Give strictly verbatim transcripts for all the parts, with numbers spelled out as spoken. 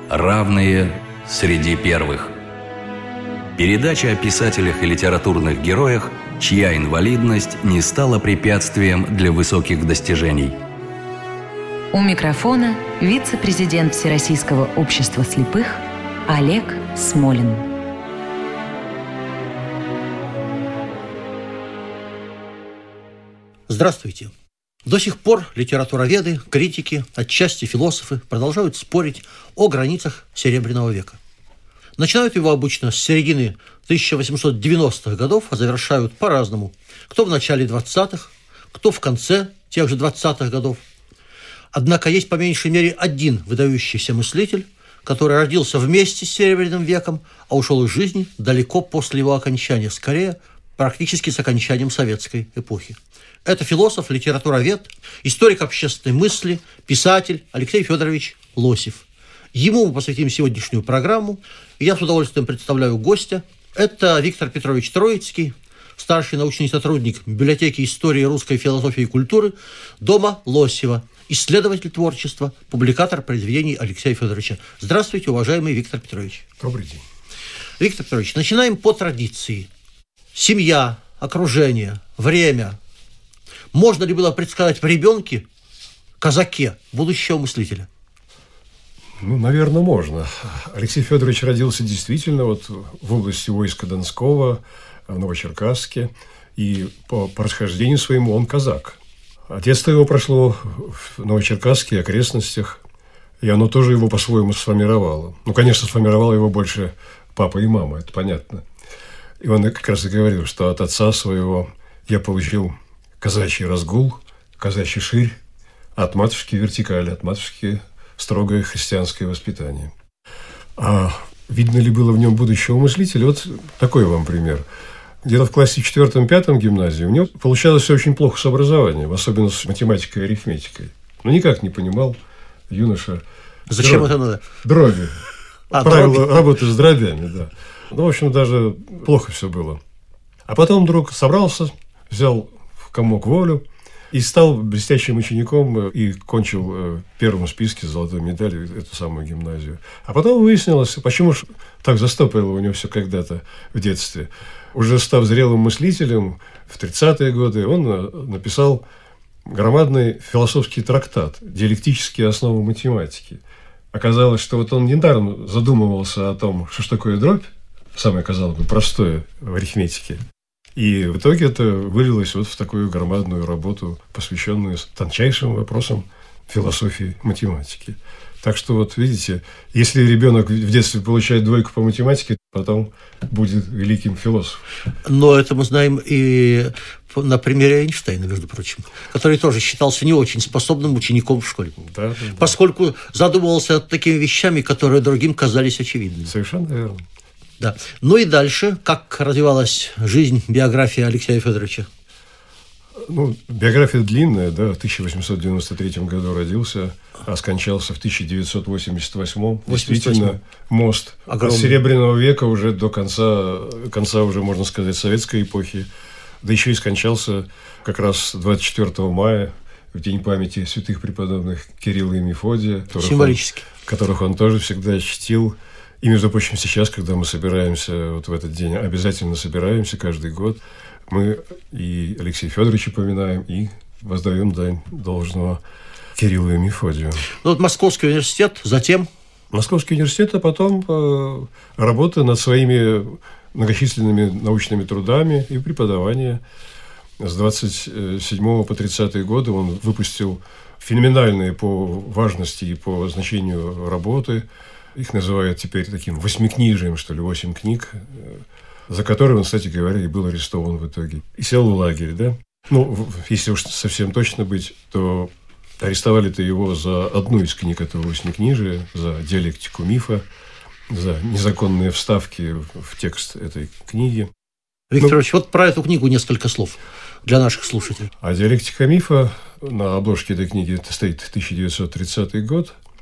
Равные среди первых. Передача о писателях и литературных героях, чья инвалидность не стала препятствием для высоких достижений. У микрофона вице-президент Всероссийского общества слепых Олег Смолин. Здравствуйте. До сих пор литературоведы, критики, отчасти философы продолжают спорить о границах Серебряного века. Начинают его обычно с середины тысяча восемьсот девяностых годов, а завершают по-разному. Кто в начале двадцатых, кто в конце тех же двадцатых годов. Однако есть по меньшей мере один выдающийся мыслитель, который родился вместе с Серебряным веком, а ушел из жизни далеко после его окончания, скорее практически с окончанием советской эпохи. Это философ, литературовед, историк общественной мысли, писатель Алексей Федорович Лосев. Ему мы посвятим сегодняшнюю программу. И я с удовольствием представляю гостя. Это Виктор Петрович Троицкий, старший научный сотрудник библиотеки истории русской философии и культуры Дома Лосева, исследователь творчества, публикатор произведений Алексея Федоровича. Здравствуйте, уважаемый Виктор Петрович. Добрый день. Виктор Петрович, начинаем по традиции. Семья, окружение, время. Можно ли было предсказать в ребенке, казаке, будущего мыслителя? Ну, наверное, можно. Алексей Федорович родился действительно вот в области войска Донского, в Новочеркасске. И по происхождению своему он казак. А детство его прошло в Новочеркасске и окрестностях. И оно тоже его по-своему сформировало. Ну, конечно, сформировало его больше папа и мама, это понятно. И он как раз и говорил, что от отца своего я получил казачий разгул, казачий ширь, от матушки вертикаль, от матушки строгое христианское воспитание. А видно ли было в нем будущего мыслителя? Вот такой вам пример. Где-то в классе четвертом-пятом гимназии у него получалось все очень плохо с образованием, особенно с математикой и арифметикой. Но никак не понимал юноша. Зачем дроби, это надо? Дроби. А, Правила дроби. работы с дробями, да. Ну, в общем, даже плохо все было. А потом вдруг собрался, взял в комок волю и стал блестящим учеником и кончил в первом списке с золотой медалью эту самую гимназию. А потом выяснилось, почему же так застопорило у него все когда-то в детстве. Уже став зрелым мыслителем в тридцатые годы, он написал громадный философский трактат «Диалектические основы математики». Оказалось, что вот он недаром задумывался о том, что ж такое дробь, самое, казалось бы, простое в арифметике. И в итоге это вылилось вот в такую громадную работу, посвященную тончайшим вопросам философии математики. Так что вот видите, если ребенок в детстве получает двойку по математике, потом будет великим философом. Но это мы знаем и на примере Эйнштейна, между прочим, который тоже считался не очень способным учеником в школе. Да, да, да. Поскольку задумывался над такими вещами, которые другим казались очевидными. Совершенно верно. Да. Ну и дальше, как развивалась жизнь, биография Алексея Федоровича? Ну, биография длинная, да, в тысяча восемьсот девяносто третьем году родился, а скончался в тысяча девятьсот восемьдесят восьмом. Действительно, мост огромный. От Серебряного века уже до конца, конца уже, можно сказать, советской эпохи. Да еще и скончался как раз двадцать четвёртого мая, в день памяти святых преподобных Кирилла и Мефодия. Символически. Он, которых он тоже всегда чтил. И, между прочим, сейчас, когда мы собираемся вот в этот день, обязательно собираемся каждый год, мы и Алексея Федоровича поминаем, и воздаем дань должного Кириллу и Мефодию. Ну, вот Московский университет, затем... Московский университет, а потом э, работа над своими многочисленными научными трудами и преподавание. С двадцать седьмого по тридцатые годы он выпустил феноменальные по важности и по значению работы. Их называют теперь таким восьмикнижием, что ли, восемь книг, за которые он, кстати говоря, и был арестован в итоге. И сел в лагерь, да? Ну, если уж совсем точно быть, то арестовали-то его за одну из книг этого восьмикнижия, за диалектику мифа, за незаконные вставки в текст этой книги. Виктор Ильич, ну, вот про эту книгу несколько слов для наших слушателей. А диалектика мифа, на обложке этой книги это стоит тысяча девятьсот тридцатый год,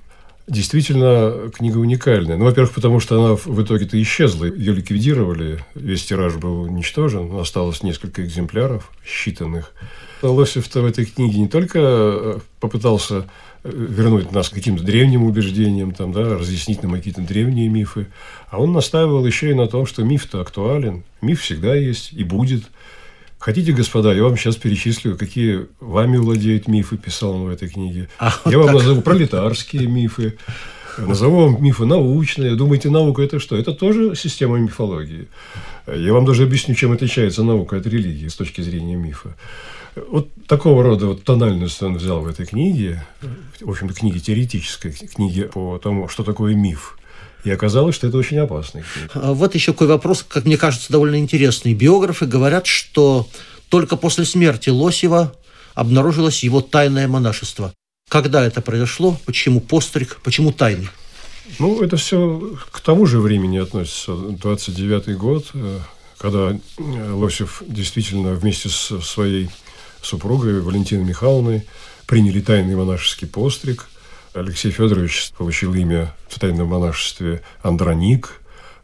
Действительно, книга уникальная. Ну, во-первых, потому что она в итоге-то исчезла. Ее ликвидировали, весь тираж был уничтожен. Осталось несколько экземпляров считанных. Лосев-то в этой книге не только попытался вернуть нас к каким-то древним убеждениям, там, да, разъяснить нам какие-то древние мифы, а он настаивал еще и на том, что миф-то актуален. Миф всегда есть и будет. Хотите, господа, я вам сейчас перечислю, какие вами владеют мифы, писал он в этой книге. А я вот вам так назову пролетарские мифы, назову вам мифы научные. Думаете, наука – это что? Это тоже система мифологии. Я вам даже объясню, чем отличается наука от религии с точки зрения мифа. Вот такого рода вот тональность он взял в этой книге, в общем-то, книге теоретической, книге по тому, что такое миф. И оказалось, что это очень опасный книга. Вот еще какой вопрос, как мне кажется, довольно интересный. Биографы говорят, что только после смерти Лосева обнаружилось его тайное монашество. Когда это произошло? Почему постриг? Почему тайный? Ну, это все к тому же времени относится. двадцать девятый год, когда Лосев действительно вместе со своей супругой Валентиной Михайловной приняли тайный монашеский постриг. Алексей Федорович получил имя в тайном монашестве Андроник,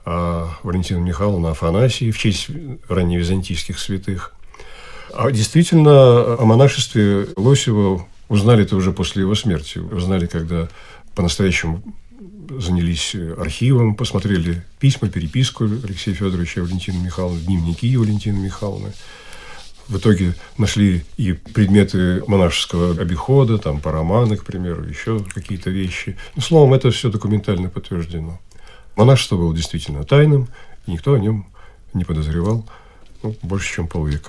а Валентина Михайловна Афанасий в честь ранневизантийских святых. А действительно, о монашестве Лосева узнали-то уже после его смерти. Узнали, когда по-настоящему занялись архивом, посмотрели письма, переписку Алексея Федоровича и Валентины Михайловны, дневники Валентины Михайловны. В итоге нашли и предметы монашеского обихода, там, параманы, к примеру, еще какие-то вещи. Ну, словом, это все документально подтверждено. Монашество было действительно тайным, и никто о нем не подозревал, ну, больше, чем полвека.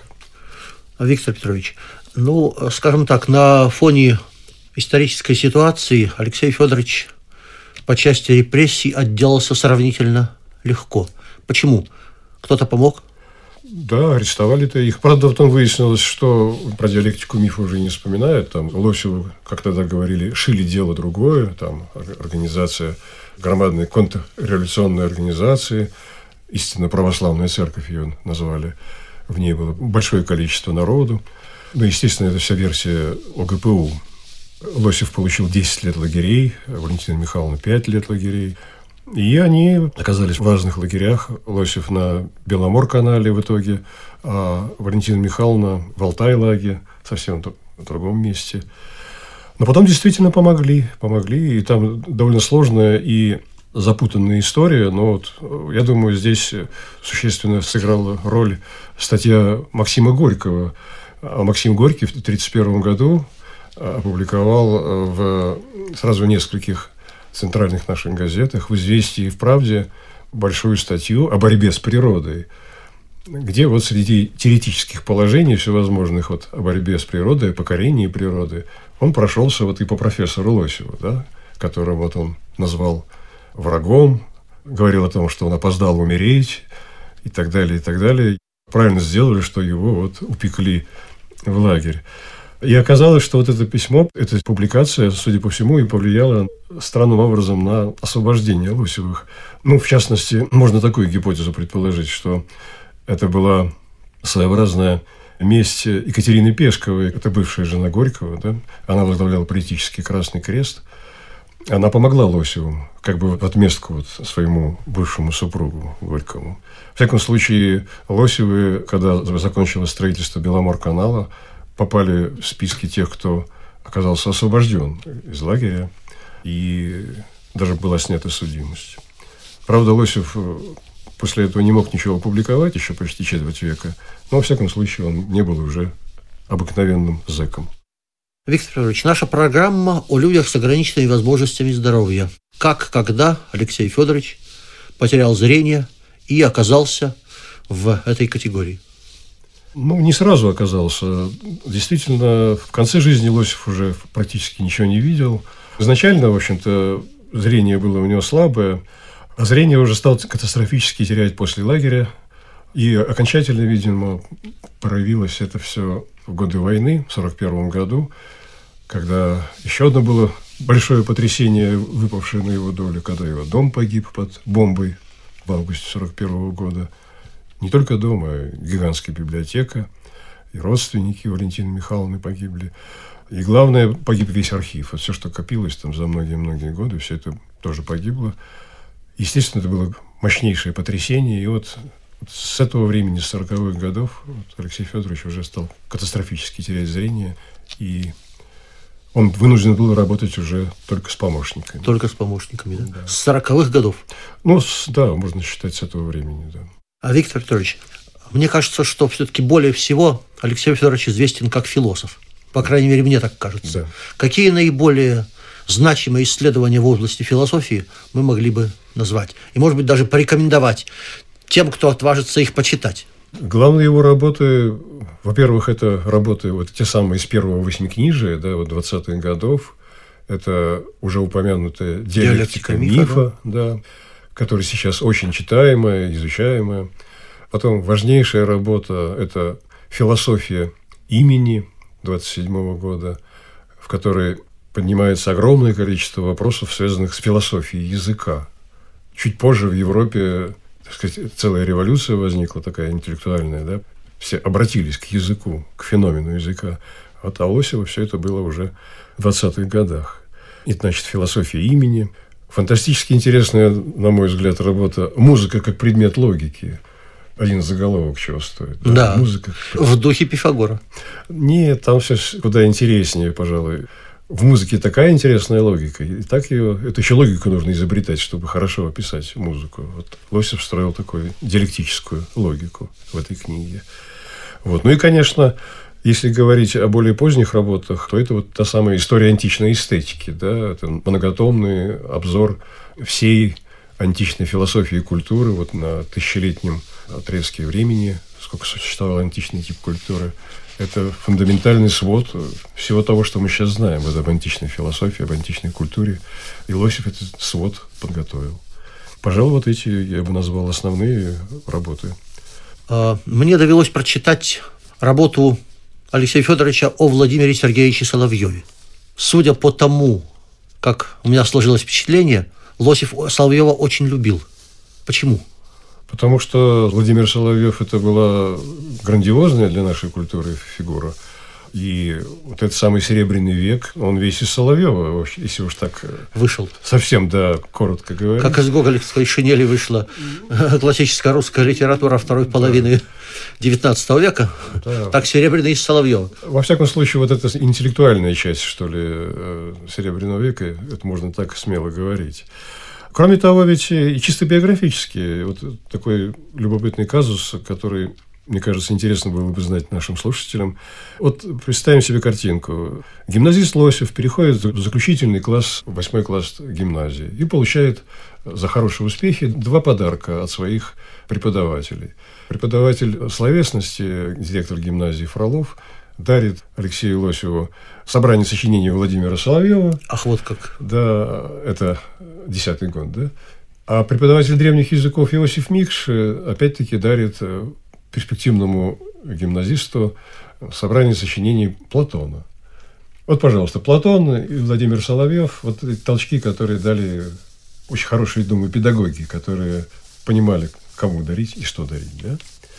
Виктор Петрович, ну, скажем так, на фоне исторической ситуации Алексей Федорович по части репрессий отделался сравнительно легко. Почему? Кто-то помог? Да, арестовали-то их. Правда, потом выяснилось, что про диалектику мифа уже не вспоминают. Там Лосеву, как тогда говорили, шили дело другое. Там организация, громадной контрреволюционной организации, истинно православная церковь ее назвали. В ней было большое количество народу. Ну, естественно, это вся версия о гэ пэ у. Лосев получил десять лет лагерей, Валентина Михайловна пять лет лагерей. И они оказались в разных лагерях. Лосев на Беломор-канале в итоге, а Валентина Михайловна в Алтай-лаге, совсем в другом месте. Но потом действительно помогли. Помогли. И там довольно сложная и запутанная история. Но вот, я думаю, здесь существенно сыграла роль статья Максима Горького. А Максим Горький в тысяча девятьсот тридцать первом году опубликовал в сразу нескольких центральных наших газетах, в «Известии» и в «Правде» большую статью о борьбе с природой, где вот среди теоретических положений всевозможных вот о борьбе с природой, о покорении природы, он прошелся вот и по профессору Лосеву, да, которого вот он назвал врагом, говорил о том, что он опоздал умереть и так далее, и так далее. Правильно сделали, что его вот упекли в лагерь. И оказалось, что вот это письмо, эта публикация, судя по всему, и повлияла странным образом на освобождение Лосевых. Ну, в частности, можно такую гипотезу предположить, что это была своеобразная месть Екатерины Пешковой, это бывшая жена Горького, да? Она возглавляла политический Красный Крест. Она помогла Лосеву, как бы в отместку вот своему бывшему супругу Горькому. В всяком случае, Лосевы, когда закончилось строительство Беломор-канала, попали в списки тех, кто оказался освобожден из лагеря, и даже была снята судимость. Правда, Лосев после этого не мог ничего опубликовать еще почти четверть века, но, во всяком случае, он не был уже обыкновенным зэком. Виктор Петрович, наша программа о людях с ограниченными возможностями здоровья. Как, когда Алексей Федорович потерял зрение и оказался в этой категории? Ну, не сразу оказался. Действительно, в конце жизни Лосев уже практически ничего не видел. Изначально, в общем-то, зрение было у него слабое, а зрение уже стал катастрофически терять после лагеря. И окончательно, видимо, проявилось это все в годы войны, в сорок первом году, когда еще одно было большое потрясение, выпавшее на его долю, когда его дом погиб под бомбой в августе сорок первого года. Не только дом, а гигантская библиотека, и родственники Валентины Михайловны погибли. И главное, погиб весь архив. Вот все, что копилось там за многие-многие годы, все это тоже погибло. Естественно, это было мощнейшее потрясение. И вот с этого времени, с сороковых годов, вот Алексей Федорович уже стал катастрофически терять зрение. И он вынужден был работать уже только с помощниками. Только с помощниками, да? Да. С сороковых годов. Ну, с, да, можно считать с этого времени, да. А Виктор Петрович, мне кажется, что все-таки более всего Алексей Федорович известен как философ. По крайней мере, мне так кажется. Да. Какие наиболее значимые исследования в области философии мы могли бы назвать? И, может быть, даже порекомендовать тем, кто отважится их почитать. Главные его работы, во-первых, это работы вот те самые из первого восьмикнижия, да, вот двадцатых годов. Это уже упомянутая диалектика, диалектика мифа, мифа да, которая сейчас очень читаемая, изучаемая. Потом важнейшая работа – это философия имени двадцать седьмого года, в которой поднимается огромное количество вопросов, связанных с философией языка. Чуть позже в Европе, так сказать, целая революция возникла, такая интеллектуальная, да? Все обратились к языку, к феномену языка. От Лосева все это было уже в двадцатых годах. И, значит, философия имени. Фантастически интересная, на мой взгляд, работа «Музыка как предмет логики». Один заголовок чего стоит. Да, да. Музыка. В духе Пифагора. Нет, там все куда интереснее, пожалуй. В музыке такая интересная логика. И так ее, эту еще логику нужно изобретать, чтобы хорошо описать музыку. Вот Лосев строил такую диалектическую логику в этой книге. Вот. Ну и, конечно, если говорить о более поздних работах, то это вот та самая история античной эстетики. Да? Это многотомный обзор всей античной философии и культуры вот на тысячелетнем отрезке времени, сколько существовал античный тип культуры. Это фундаментальный свод всего того, что мы сейчас знаем вот об античной философии, об античной культуре. И Лосев этот свод подготовил. Пожалуй, вот эти я бы назвал основные работы. Мне довелось прочитать работу Алексея Федоровича о Владимире Сергеевиче Соловьеве. Судя по тому, как у меня сложилось впечатление, Лосев Соловьева очень любил. Почему? Потому что Владимир Соловьев – это была грандиозная для нашей культуры фигура. И вот этот самый Серебряный век, он весь из Соловьева, если уж так вышел. Совсем, да, коротко говоря. Как из гоголевской шинели вышла классическая русская литература второй половины девятнадцатого века, да. Так Серебряный из Соловьева. Во всяком случае, вот эта интеллектуальная часть, что ли, Серебряного века, это можно так смело говорить. Кроме того, ведь и чисто биографически, вот такой любопытный казус, который, мне кажется, интересно было бы знать нашим слушателям. Вот представим себе картинку. Гимназист Лосев переходит в заключительный класс, восьмой класс гимназии, и получает за хорошие успехи два подарка от своих преподавателей. Преподаватель словесности, директор гимназии Фролов, дарит Алексею Лосеву собрание сочинений Владимира Соловьева. Ах, вот как. Да, это десятый год, да. А преподаватель древних языков Иосиф Микш опять-таки дарит перспективному гимназисту собрание сочинений Платона. Вот, пожалуйста, Платон и Владимир Соловьев, вот эти толчки, которые дали очень хорошие, думаю, педагоги, которые понимали, кому дарить и что дарить, да?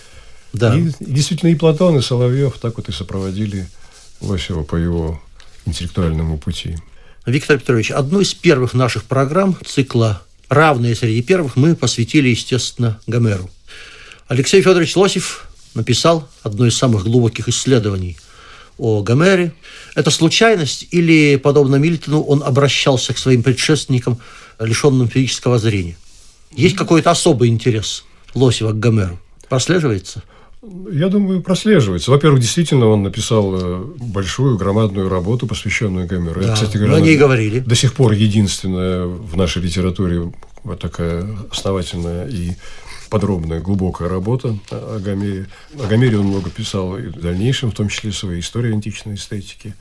Да. И действительно и Платон, и Соловьев так вот и сопроводили Лосева по его интеллектуальному пути. Виктор Петрович, одну из первых наших программ цикла «Равные среди первых» мы посвятили, естественно, Гомеру. Алексей Федорович Лосев написал одно из самых глубоких исследований о Гомере. Это случайность или, подобно Мильтону, он обращался к своим предшественникам, лишенным физического зрения? Есть какой-то особый интерес Лосева к Гомеру? Прослеживается? Я думаю, прослеживается. Во-первых, действительно, он написал большую, громадную работу, посвященную Гомеру. Да, Это, кстати говоря, мы о ней говорили. До сих пор единственная в нашей литературе вот такая основательная и подробная, глубокая работа о Гомере. О Гомере он много писал и в дальнейшем, в том числе своей истории античной эстетики.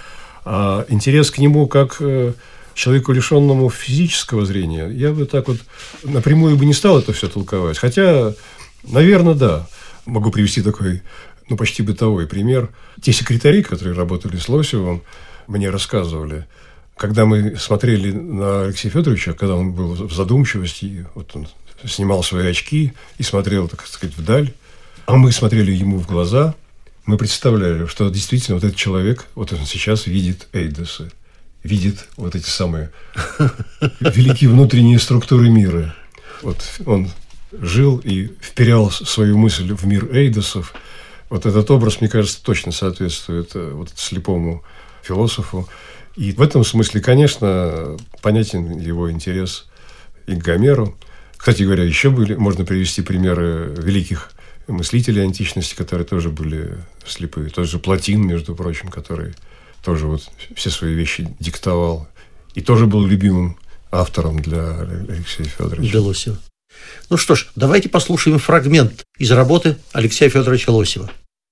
А интерес к нему как человеку, лишенному физического зрения, я бы так вот напрямую бы не стал это все толковать. Хотя, наверное, да. Могу привести такой, ну, почти бытовой пример. Те секретари, которые работали с Лосевым, мне рассказывали, когда мы смотрели на Алексея Федоровича, когда он был в задумчивости, вот он снимал свои очки и смотрел, так сказать, вдаль, а мы смотрели ему в глаза, мы представляли, что действительно вот этот человек, вот он сейчас видит эйдосы, видит вот эти самые великие внутренние структуры мира. Вот он жил и вперял свою мысль в мир эйдосов. Вот этот образ, мне кажется, точно соответствует вот слепому философу. И в этом смысле, конечно, понятен его интерес и к Гомеру. Кстати говоря, еще были, можно привести примеры великих мыслителей античности, которые тоже были слепые. Тот же Платин, между прочим, который тоже вот все свои вещи диктовал. И тоже был любимым автором для Алексея Федоровича. Для Лосева. Ну что ж, давайте послушаем фрагмент из работы Алексея Федоровича Лосева.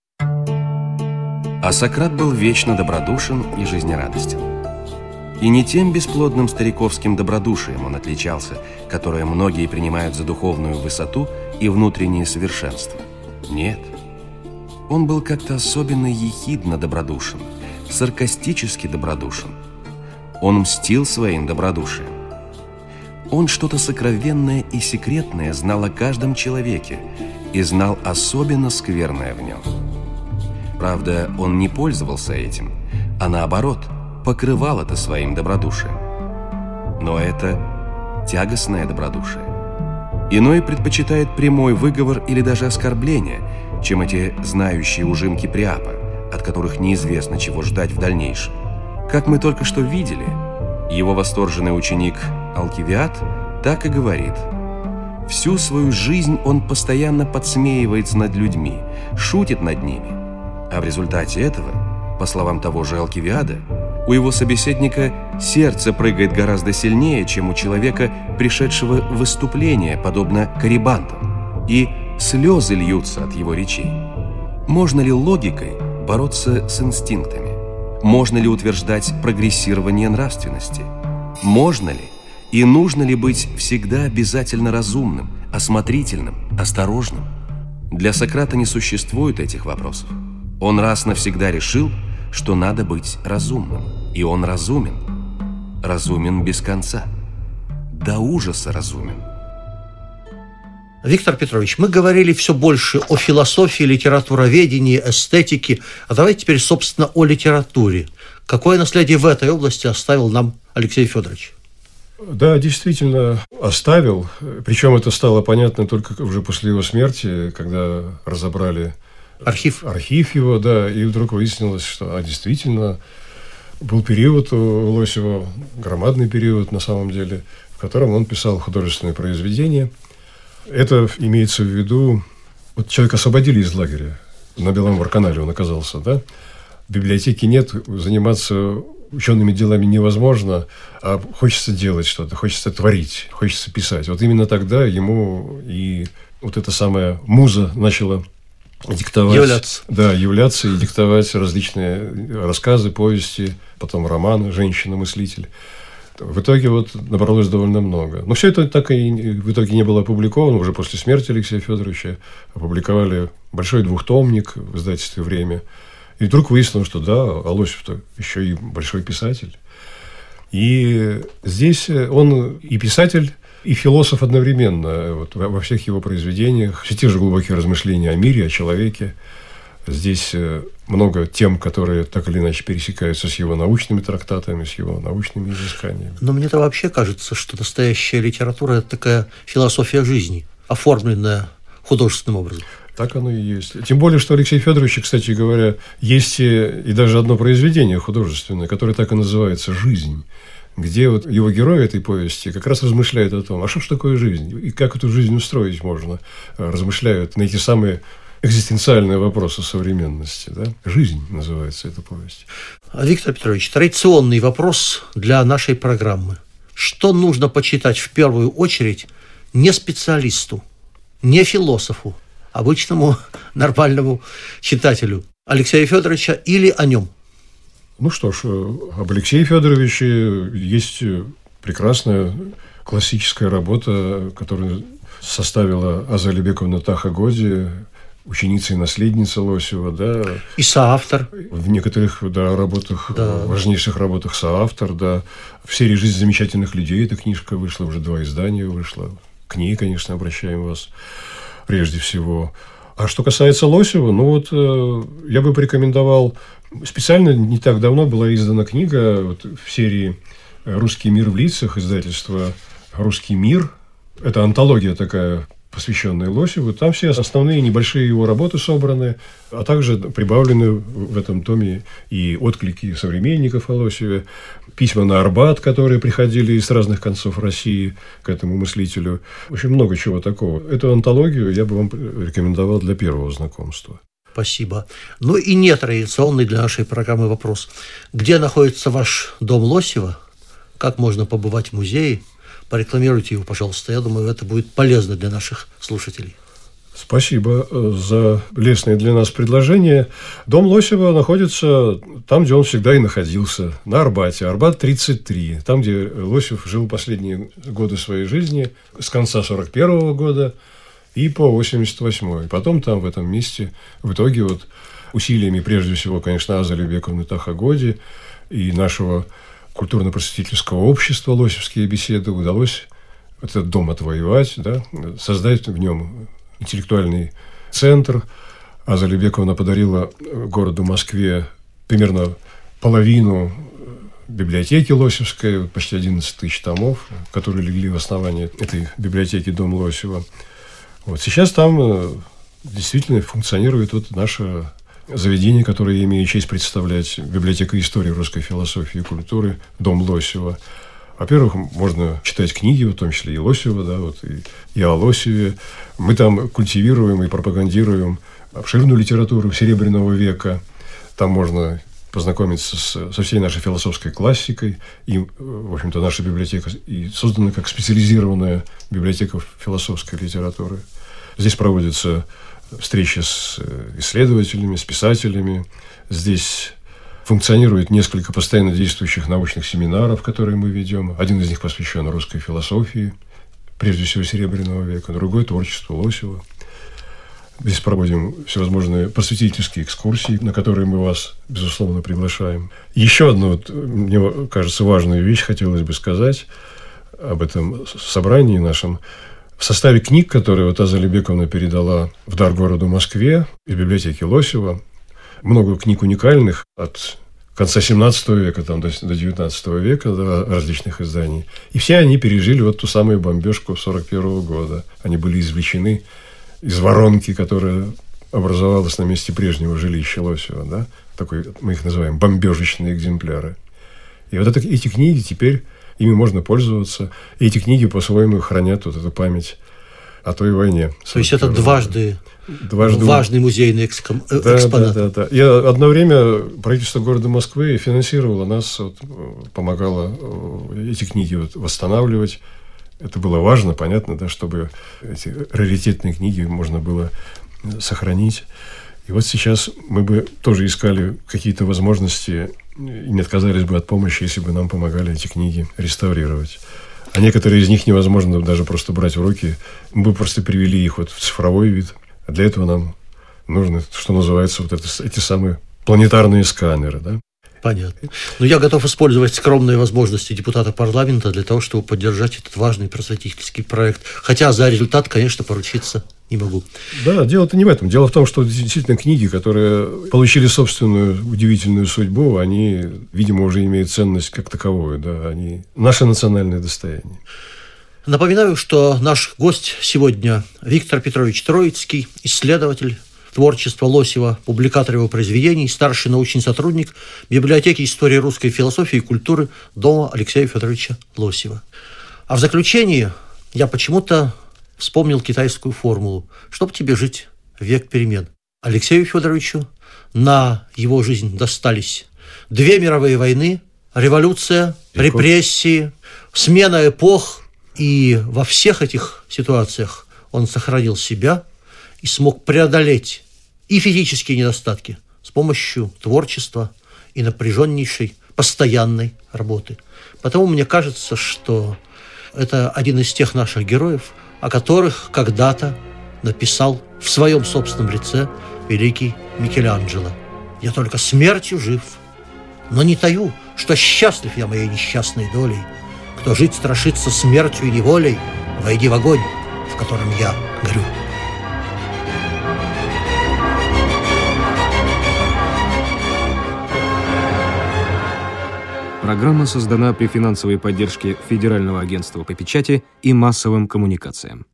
А Сократ был вечно добродушен и жизнерадостен. И не тем бесплодным стариковским добродушием он отличался, которое многие принимают за духовную высоту и внутреннее совершенство. Нет. Он был как-то особенно ехидно добродушен, саркастически добродушен. Он мстил своим добродушием. Он что-то сокровенное и секретное знал о каждом человеке и знал особенно скверное в нем. Правда, он не пользовался этим, а наоборот, покрывал это своим добродушием. Но это тягостное добродушие. Иной предпочитает прямой выговор или даже оскорбление, чем эти знающие ужимки Приапа, от которых неизвестно, чего ждать в дальнейшем. Как мы только что видели, его восторженный ученик Алкивиад так и говорит. Всю свою жизнь он постоянно подсмеивается над людьми, шутит над ними. А в результате этого, по словам того же Алкивиада, у его собеседника сердце прыгает гораздо сильнее, чем у человека, пришедшего в выступление, подобно карибантам, и слезы льются от его речей. Можно ли логикой бороться с инстинктами? Можно ли утверждать прогрессирование нравственности? Можно ли и нужно ли быть всегда обязательно разумным, осмотрительным, осторожным? Для Сократа не существует этих вопросов. Он раз навсегда решил, что надо быть разумным. И он разумен. Разумен без конца. До ужаса разумен. Виктор Петрович, мы говорили все больше о философии, литературоведении, эстетике. А давайте теперь, собственно, о литературе. Какое наследие в этой области оставил нам Алексей Федорович? Да, действительно, оставил. Причем это стало понятно только уже после его смерти, когда разобрали архив, архив его, да, и вдруг выяснилось, что а, действительно был период у Лосева, громадный период на самом деле, в котором он писал художественные произведения. Это имеется в виду... Вот человека освободили из лагеря. На Беломор-канале он оказался, да? В библиотеке нет, заниматься учеными делами невозможно, а хочется делать что-то, хочется творить, хочется писать. Вот именно тогда ему и вот эта самая муза начала диктовать... Являться. Да, являться и диктовать различные рассказы, повести, потом романы «Женщина-мыслитель». В итоге вот набралось довольно много. Но все это так и в итоге не было опубликовано. Уже после смерти Алексея Федоровича опубликовали большой двухтомник в издательстве «Время». И вдруг выяснилось, что да, Лосев-то еще и большой писатель. И здесь он и писатель, и философ одновременно. Вот во всех его произведениях все те же глубокие размышления о мире, о человеке. Здесь много тем, которые так или иначе пересекаются с его научными трактатами, с его научными изысканиями. Но мне-то вообще кажется, что настоящая литература – это такая философия жизни, оформленная художественным образом. Так оно и есть. Тем более, что Алексей Федорович, кстати говоря, есть и даже одно произведение художественное, которое так и называется «Жизнь», где вот его герой этой повести как раз размышляет о том, а что ж такое жизнь, и как эту жизнь устроить можно, размышляют на эти самые экзистенциальные вопросы современности. Да? «Жизнь» называется эта повесть. Виктор Петрович, традиционный вопрос для нашей программы. Что нужно почитать в первую очередь не специалисту, не философу, обычному нормальному читателю Алексея Федоровича или о нем? Ну что ж, об Алексее Федоровиче есть прекрасная классическая работа, которую составила Азалия Бековна Таха-Годи, ученица и наследница Лосева, да. И соавтор. В некоторых, да, работах, да. важнейших работах соавтор, да. В серии «Жизнь замечательных людей» эта книжка вышла, уже два издания вышло. К ней, конечно, обращаем вас прежде всего. А что касается Лосева, ну вот э, я бы порекомендовал, специально не так давно была издана книга вот, в серии «Русский мир в лицах», издательства «Русский мир». Это антология такая, посвященная Лосеву. Там все основные небольшие его работы собраны, а также прибавлены в этом томе и отклики современников о Лосеве, письма на Арбат, которые приходили из разных концов России к этому мыслителю. В общем, много чего такого. Эту антологию я бы вам рекомендовал для первого знакомства. Спасибо. Ну и нетрадиционный для нашей программы вопрос. Где находится ваш дом Лосева? Как можно побывать в музее? Порекламируйте его, пожалуйста. Я думаю, это будет полезно для наших слушателей. Спасибо за лестное для нас предложение. Дом Лосева находится там, где он всегда и находился, на Арбате. Арбат тридцать три, там, где Лосев жил последние годы своей жизни, с конца сорок первого года и по восемьдесят восьмой. Потом там, в этом месте, в итоге вот усилиями, прежде всего, конечно, Азы Алибековны Тахагоди и нашего культурно-просветительского общества «Лосевские беседы» удалось этот дом отвоевать, да, создать в нем интеллектуальный центр. Аза Алибековна подарила городу Москве примерно половину библиотеки Лосевской, почти одиннадцать тысяч томов, которые легли в основании этой библиотеки «Дом Лосева». Вот сейчас там действительно функционирует вот наше заведение, которое я имею честь представлять, библиотека истории русской философии и культуры, дом Лосева. Во-первых, можно читать книги, в том числе и Лосева, да, вот, и, и о Лосеве. Мы там культивируем и пропагандируем обширную литературу Серебряного века. Там можно познакомиться с, со всей нашей философской классикой. И, в общем-то, наша библиотека и создана как специализированная библиотека философской литературы. Здесь проводятся встречи с исследователями, с писателями. Здесь функционирует несколько постоянно действующих научных семинаров, которые мы ведем. Один из них посвящен русской философии, прежде всего Серебряного века, другой – творчеству Лосева. Здесь проводим всевозможные просветительские экскурсии, на которые мы вас, безусловно, приглашаем. Еще одну, вот, мне кажется, важную вещь хотелось бы сказать об этом собрании нашем. В составе книг, которые вот Аза Алибековна передала в дар городу Москве из библиотеки Лосева, много книг уникальных от конца семнадцатого века там, до девятнадцатого века, да, различных изданий. И все они пережили вот ту самую бомбежку сорок первого года. Они были извлечены из воронки, которая образовалась на месте прежнего жилища Лосева. Да? Такой, мы их называем бомбежечные экземпляры. И вот это, эти книги теперь... Ими можно пользоваться. И эти книги по-своему хранят вот эту память о той войне. То есть это дважды, дважды важный музейный экском... да, экспонат. Да, да, да. И одно время правительство города Москвы финансировало нас, вот, помогало эти книги вот восстанавливать. Это было важно, понятно, да, чтобы эти раритетные книги можно было сохранить. И вот сейчас мы бы тоже искали какие-то возможности и не отказались бы от помощи, если бы нам помогали эти книги реставрировать. А некоторые из них невозможно даже просто брать в руки. Мы бы просто привели их вот в цифровой вид. А для этого нам нужно, что называется, вот это, эти самые планетарные сканеры, да? Понятно. Но я готов использовать скромные возможности депутата парламента для того, чтобы поддержать этот важный просветительский проект. Хотя за результат, конечно, поручиться не могу. Да, дело-то не в этом. Дело в том, что действительно книги, которые получили собственную удивительную судьбу, они, видимо, уже имеют ценность как таковую. Да? Они наше национальное достояние. Напоминаю, что наш гость сегодня Виктор Петрович Троицкий, исследователь творчества Лосева, публикатор его произведений, старший научный сотрудник библиотеки истории русской философии и культуры дома Алексея Федоровича Лосева. А в заключении я почему-то вспомнил китайскую формулу: «Чтоб тебе жить в век перемен». Алексею Федоровичу на его жизнь достались две мировые войны, революция, репрессии, смена эпох. И во всех этих ситуациях он сохранил себя и смог преодолеть и физические недостатки с помощью творчества и напряженнейшей постоянной работы. Потому мне кажется, что это один из тех наших героев, о которых когда-то написал в своем собственном лице великий Микеланджело. «Я только смертью жив, но не таю, что счастлив я моей несчастной долей. Кто жить страшится смертью и неволей, войди в огонь, в котором я горю». Программа создана при финансовой поддержке Федерального агентства по печати и массовым коммуникациям.